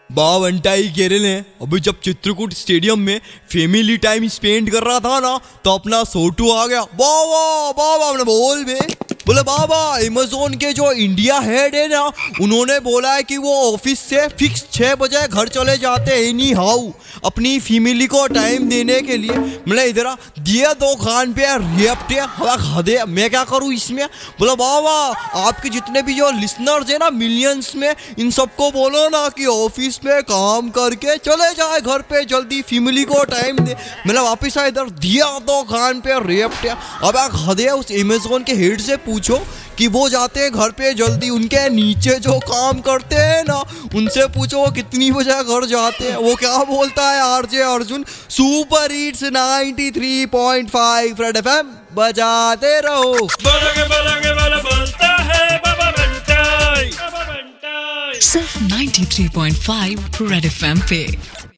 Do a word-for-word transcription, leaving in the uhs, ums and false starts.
वाह बंटाई कह रहे हैं अभी जब चित्रकूट स्टेडियम में फैमिली टाइम स्पेंड कर रहा था ना तो अपना सोटू आ गया। वाह वाह वाह वाह हमने बोल में बोले बाबा अमेज़न के जो इंडिया हेड है ना उन्होंने बोला है कि वो ऑफिस से फिक्स छः बजे घर चले जाते हैं एनी हाउ अपनी फैमिली को टाइम देने के लिए। मैंने इधर दिए दो खान पे रेपटे हवा खदे मैं क्या करूँ इसमें। बोला बाबा आपके जितने भी जो लिसनर्स है ना मिलियंस में इन सबको बोलो ना कि ऑफिस में काम करके चले जाए घर पे जल्दी फैमिली को टाइम दे। मैंने वापस आया इधर दिया दो खान पे रेपटे अब खदे उस अमेज़न के हेड से पूछो कि वो जाते हैं घर पे जल्दी उनके नीचे जो काम करते हैं ना उनसे पूछो वो कितनी बजे घर जाते हैं। वो क्या बोलता है RJ Arjun super hits ninety three point five Red FM बजाते रहो। बोलोगे बोलोगे बोलो बोलता है बाबा बंटाई बाबा बंटाई सिर्फ ninety three point five Red FM पे।